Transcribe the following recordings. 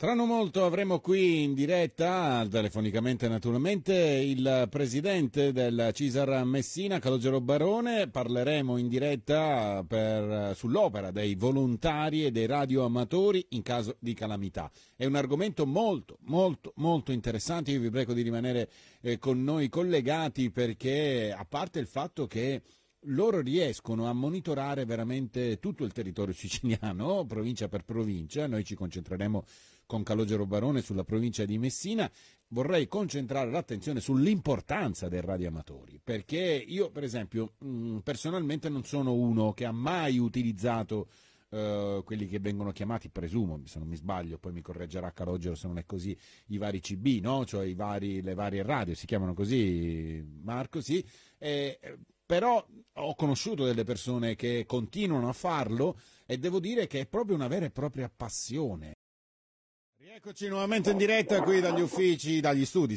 Tra non molto avremo qui in diretta, telefonicamente naturalmente, il presidente del CISAR Messina, Calogero Barone. Parleremo in diretta sull'opera dei volontari e dei radioamatori in caso di calamità. È un argomento molto interessante. Io vi prego di rimanere con noi collegati, perché a parte il fatto che loro riescono a monitorare veramente tutto il territorio siciliano, provincia per provincia. Noi ci concentreremo con Calogero Barone sulla provincia di Messina. Vorrei concentrare l'attenzione sull'importanza dei radioamatori, perché io, per esempio, personalmente non sono uno che ha mai utilizzato quelli che vengono chiamati, presumo, se non mi sbaglio, poi mi correggerà Calogero se non è così, i vari CB, no? Cioè le varie radio, si chiamano così, Marco, sì. Però ho conosciuto delle persone che continuano a farlo e devo dire che è proprio una vera e propria passione. Rieccoci nuovamente in diretta qui dagli studi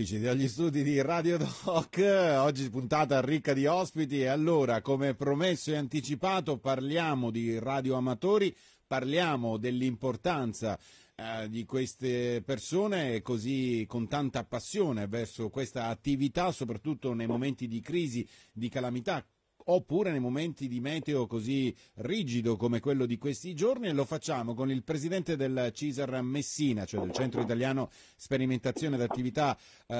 di Radio Doc. Oggi puntata ricca di ospiti e allora, come promesso e anticipato, parliamo di radioamatori, parliamo dell'importanza di queste persone così con tanta passione verso questa attività, soprattutto nei momenti di crisi, di calamità, oppure nei momenti di meteo così rigido come quello di questi giorni, e lo facciamo con il presidente del CISAR Messina, cioè del Centro Italiano Sperimentazione ed Attività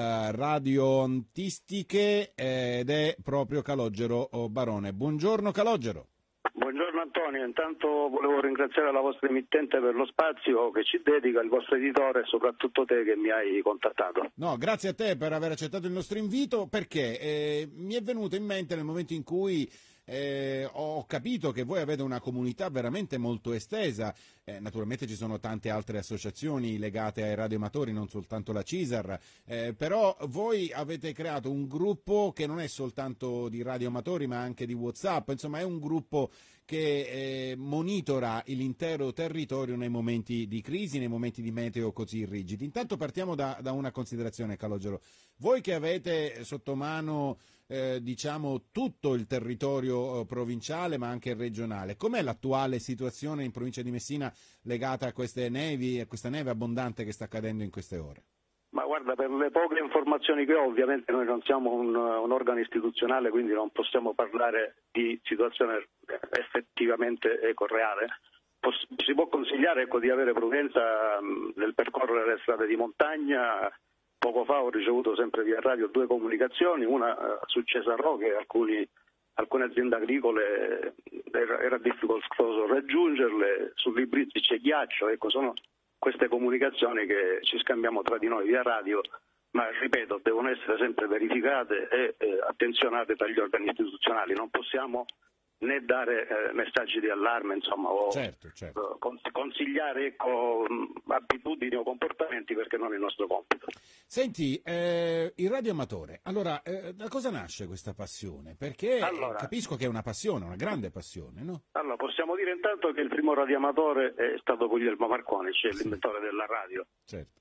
Radioantistiche, ed è proprio Calogero Barone. Buongiorno Calogero. Buongiorno Antonio, intanto volevo ringraziare la vostra emittente per lo spazio che ci dedica, il vostro editore e soprattutto te che mi hai contattato. No, grazie a te per aver accettato il nostro invito, perché mi è venuto in mente nel momento in cui ho capito che voi avete una comunità veramente molto estesa. Naturalmente ci sono tante altre associazioni legate ai radioamatori, non soltanto la CISAR, però voi avete creato un gruppo che non è soltanto di radioamatori ma anche di WhatsApp, insomma è un gruppo che monitora l'intero territorio nei momenti di crisi, nei momenti di meteo così rigidi. Intanto partiamo da una considerazione, Calogero. Voi che avete sotto mano diciamo tutto il territorio provinciale ma anche regionale, com'è l'attuale situazione in provincia di Messina legata a queste nevi, a questa neve abbondante che sta accadendo in queste ore? Ma guarda, per le poche informazioni che ho, ovviamente noi non siamo un organo istituzionale, quindi non possiamo parlare di situazione effettivamente reale. Si può consigliare di avere prudenza nel percorrere le strade di montagna. Poco fa ho ricevuto sempre via radio 2 comunicazioni, una su Cesarò che alcune aziende agricole era difficoltoso raggiungerle, su Librizzi c'è ghiaccio, ecco, sono queste comunicazioni che ci scambiamo tra di noi via radio, ma ripeto, devono essere sempre verificate e attenzionate dagli organi istituzionali. Non possiamo né dare messaggi di allarme, insomma, o certo. consigliare abitudini o comportamenti, perché non è il nostro compito. Senti, il radioamatore, allora, da cosa nasce questa passione? Perché capisco che è una passione, una grande passione, no? Allora, possiamo dire intanto che il primo radioamatore è stato Guglielmo Marconi, cioè l'inventore della radio. Certo.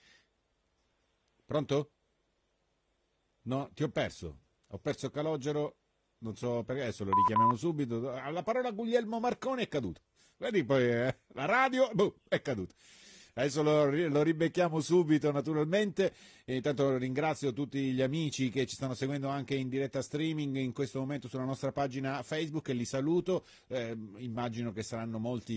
Pronto? No, ti ho perso Calogero. Non so perché, adesso lo richiamiamo subito. La parola Guglielmo Marconi è caduto. Vedi poi la radio, è caduto. Adesso lo ribecchiamo subito naturalmente. E intanto ringrazio tutti gli amici che ci stanno seguendo anche in diretta streaming in questo momento sulla nostra pagina Facebook e li saluto. Immagino che saranno molti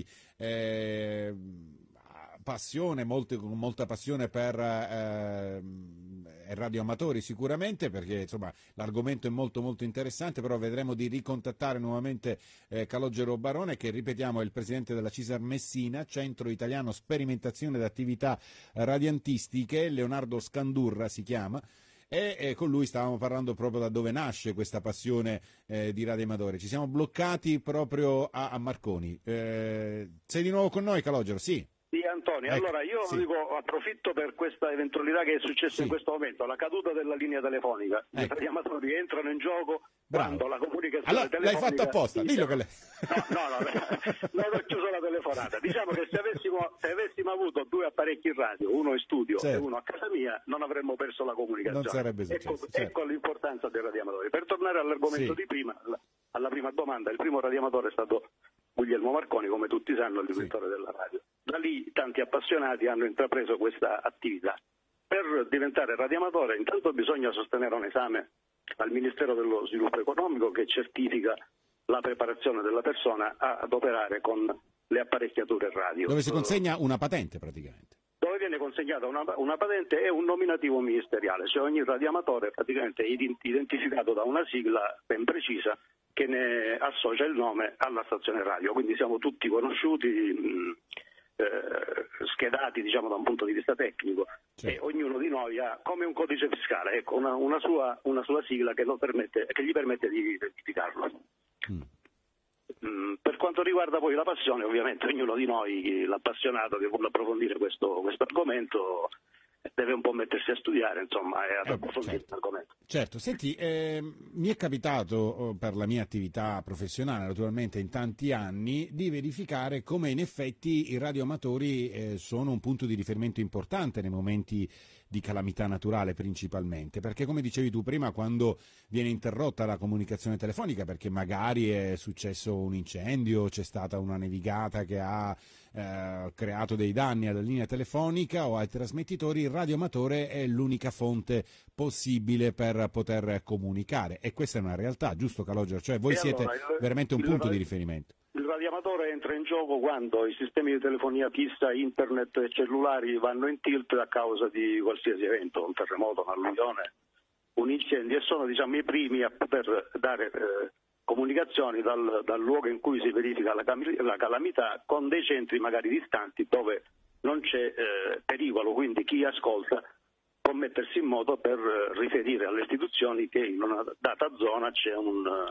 con molta passione per radioamatori sicuramente, perché insomma l'argomento è molto interessante, però vedremo di ricontattare nuovamente Calogero Barone, che ripetiamo è il presidente della CISAR Messina, Centro Italiano Sperimentazione ed Attività Radiantistiche, Leonardo Scandurra si chiama. E con lui stavamo parlando proprio da dove nasce questa passione di radioamatore. Ci siamo bloccati proprio a Marconi. Sei di nuovo con noi, Calogero? Sì. Sì, Antonio, ecco, allora io approfitto per questa eventualità che è successa in questo momento, la caduta della linea telefonica. I radioamatori entrano in gioco quando la comunicazione telefonica... L'hai fatto apposta, dillo che lei... No, non ho chiuso la telefonata. Diciamo che se avessimo avuto 2 apparecchi radio, uno in studio e uno a casa mia, non avremmo perso la comunicazione. Non sarebbe successo. Ecco l'importanza dei radioamatori. Per tornare all'argomento di prima, alla prima domanda, il primo radioamatore è stato Guglielmo Marconi, come tutti sanno, l'inventore della radio. Da lì tanti appassionati hanno intrapreso questa attività. Per diventare radioamatore intanto bisogna sostenere un esame al Ministero dello Sviluppo Economico che certifica la preparazione della persona ad operare con le apparecchiature radio. Dove si consegna una patente praticamente. Dove viene consegnata una patente e un nominativo ministeriale, cioè ogni radioamatore praticamente è identificato da una sigla ben precisa che ne associa il nome alla stazione radio, quindi siamo tutti conosciuti, schedati diciamo da un punto di vista tecnico, e ognuno di noi ha come un codice fiscale, ecco, una sua sigla che gli permette di identificarlo. Per quanto riguarda poi la passione, ovviamente ognuno di noi, l'appassionato che vuole approfondire questo argomento, deve un po' mettersi a studiare, insomma, e ad approfondire l'argomento. Certo, senti, mi è capitato per la mia attività professionale, naturalmente in tanti anni, di verificare come in effetti i radioamatori sono un punto di riferimento importante nei momenti di calamità naturale principalmente, perché come dicevi tu prima, quando viene interrotta la comunicazione telefonica perché magari è successo un incendio, c'è stata una nevicata che ha creato dei danni alla linea telefonica o ai trasmettitori, il radioamatore è l'unica fonte possibile per poter comunicare, e questa è una realtà, giusto Calogero? Cioè voi siete veramente un punto di riferimento. Il radioamatore entra in gioco quando i sistemi di telefonia fissa, internet e cellulari vanno in tilt a causa di qualsiasi evento, un terremoto, un'alluvione, un incendio, e sono diciamo i primi a poter dare comunicazioni dal luogo in cui si verifica la calamità con dei centri magari distanti dove non c'è pericolo, quindi chi ascolta può mettersi in moto per riferire alle istituzioni che in una data zona c'è un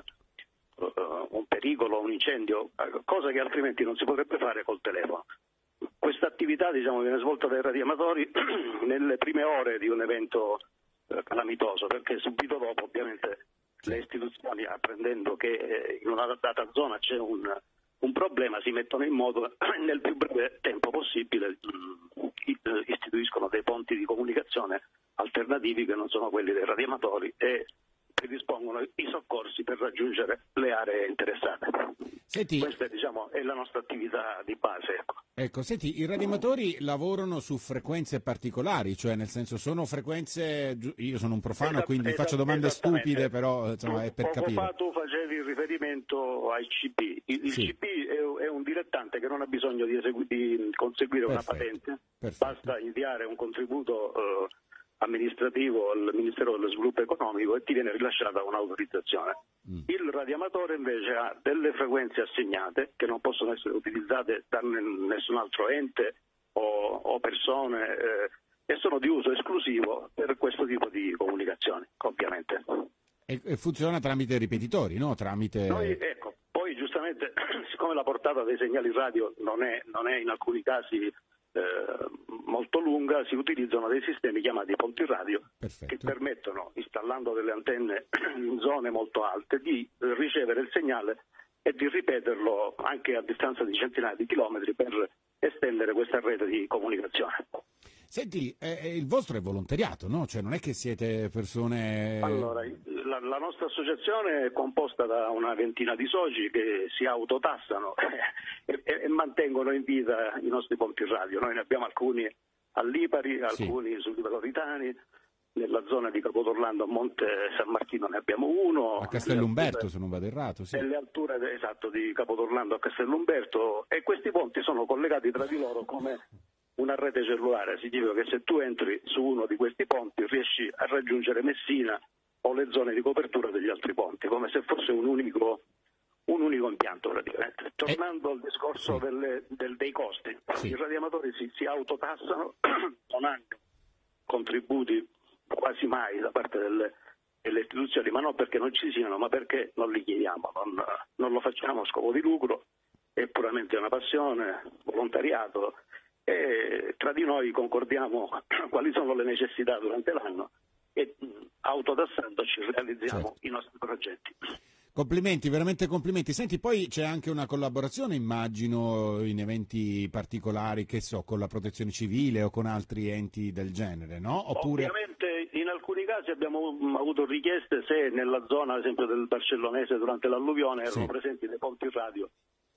pericolo, un incendio, cosa che altrimenti non si potrebbe fare col telefono. Questa attività diciamo, viene svolta dai radioamatori nelle prime ore di un evento calamitoso, perché subito dopo ovviamente le istituzioni, apprendendo che in una data zona c'è un problema, si mettono in moto nel più breve tempo possibile, istituiscono dei ponti di comunicazione alternativi che non sono quelli dei radioamatori e predispongono i soccorsi per raggiungere le aree interessate. Senti, questa diciamo, è la nostra attività di base. Ecco, senti, i radioamatori lavorano su frequenze particolari, cioè nel senso sono frequenze, io sono un profano quindi faccio domande stupide, però insomma è per capire. Poco fa tu facevi riferimento ai CB, il CB è un dilettante che non ha bisogno di conseguire una patente, basta inviare un contributo amministrativo al Ministero dello Sviluppo Economico e ti viene rilasciata un'autorizzazione. Il radioamatore invece ha delle frequenze assegnate che non possono essere utilizzate da nessun altro ente o persone e sono di uso esclusivo per questo tipo di comunicazioni, ovviamente. E funziona tramite ripetitori, no? Poi giustamente, siccome la portata dei segnali radio non è in alcuni casi molto lunga, si utilizzano dei sistemi chiamati ponti radio che permettono, installando delle antenne in zone molto alte, di ricevere il segnale e di ripeterlo anche a distanza di centinaia di chilometri per estendere questa rete di comunicazione. Senti, il vostro è volontariato, no? Cioè non è che siete persone... Allora, la nostra associazione è composta da una ventina di soci che si autotassano e mantengono in vita i nostri ponti radio. Noi ne abbiamo alcuni a Lipari, alcuni sui Peloritani, nella zona di Capodorlando a Monte San Martino ne abbiamo uno. A Castellumberto, se non vado errato, sì. Nelle alture di Capodorlando a Castellumberto, e questi ponti sono collegati tra di loro come una rete cellulare. Significa che se tu entri su uno di questi ponti riesci a raggiungere Messina o le zone di copertura degli altri ponti, come se fosse un unico impianto praticamente. Tornando al discorso dei costi, i radioamatori si autotassano, non hanno contributi quasi mai da parte delle istituzioni, ma non perché non ci siano, ma perché non li chiediamo, non lo facciamo a scopo di lucro, è puramente una passione, volontariato, e tra di noi concordiamo quali sono le necessità durante l'anno e autotassandoci realizziamo i nostri progetti. Complimenti, veramente complimenti. Senti, poi c'è anche una collaborazione, immagino, in eventi particolari, che so, con la Protezione Civile o con altri enti del genere, no? Oppure... Ovviamente in alcuni casi abbiamo avuto richieste se nella zona, ad esempio del Barcellonese, durante l'alluvione erano presenti dei ponti radio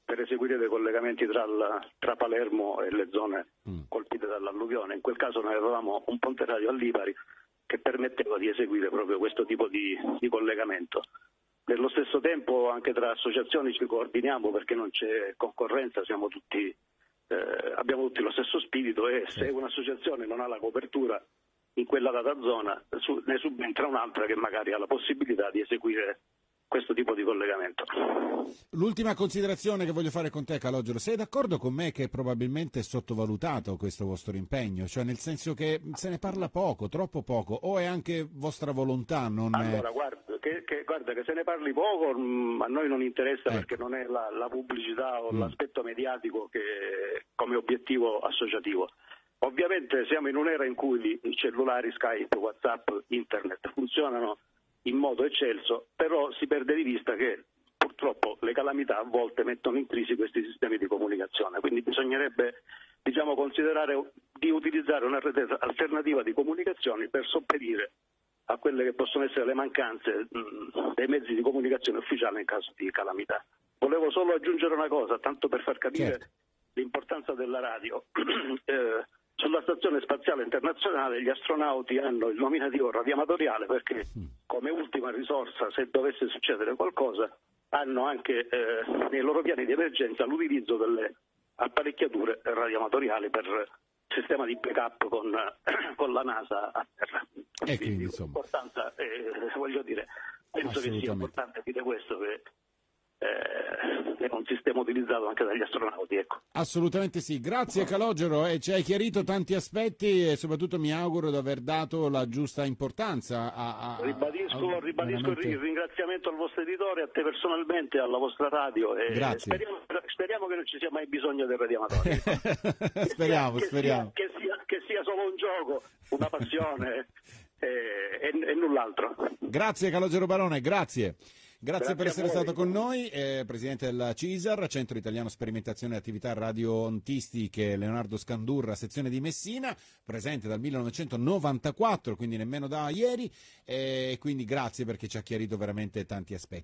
per eseguire dei collegamenti tra Palermo e le zone colpite dall'alluvione. In quel caso noi avevamo un ponte radio a Lipari che permetteva di eseguire proprio questo tipo di collegamento. Nello stesso tempo anche tra associazioni ci coordiniamo perché non c'è concorrenza, siamo tutti, abbiamo tutti lo stesso spirito, e se un'associazione non ha la copertura in quella data zona ne subentra un'altra che magari ha la possibilità di eseguire questo tipo di collegamento. L'ultima considerazione che voglio fare con te, Calogero: sei d'accordo con me che probabilmente è sottovalutato questo vostro impegno? Cioè, nel senso che se ne parla poco, troppo poco, o è anche vostra volontà? Allora, guarda che se ne parli poco a noi non interessa, perché non è la pubblicità o l'aspetto mediatico che come obiettivo associativo. Ovviamente siamo in un'era in cui i cellulari, Skype, WhatsApp, Internet funzionano in modo eccelso, però si perde di vista che purtroppo le calamità a volte mettono in crisi questi sistemi di comunicazione, quindi bisognerebbe considerare di utilizzare una rete alternativa di comunicazioni per sopperire a quelle che possono essere le mancanze dei mezzi di comunicazione ufficiali in caso di calamità. Volevo solo aggiungere una cosa, tanto per far capire l'importanza della radio. Sulla Stazione Spaziale Internazionale gli astronauti hanno il nominativo radioamatoriale perché, come ultima risorsa, se dovesse succedere qualcosa, hanno anche nei loro piani di emergenza l'utilizzo delle apparecchiature radioamatoriali per sistema di backup con la NASA a terra. E quindi, insomma, l'importanza, voglio dire, penso che sia importante dire questo, che è un sistema utilizzato anche dagli astronauti, ecco. Assolutamente sì, grazie Calogero, ci hai chiarito tanti aspetti e soprattutto mi auguro di aver dato la giusta importanza Ribadisco veramente... il ringraziamento al vostro editore, a te personalmente, alla vostra radio, e grazie. speriamo che non ci sia mai bisogno del radioamatore. speriamo. Che sia solo un gioco, una passione e null'altro. Grazie Calogero Barone, grazie. Grazie per essere stato con noi, presidente della CISAR, Centro Italiano Sperimentazione e Attività Radioontistiche Leonardo Scandurra, sezione di Messina, presente dal 1994, quindi nemmeno da ieri, e quindi grazie perché ci ha chiarito veramente tanti aspetti.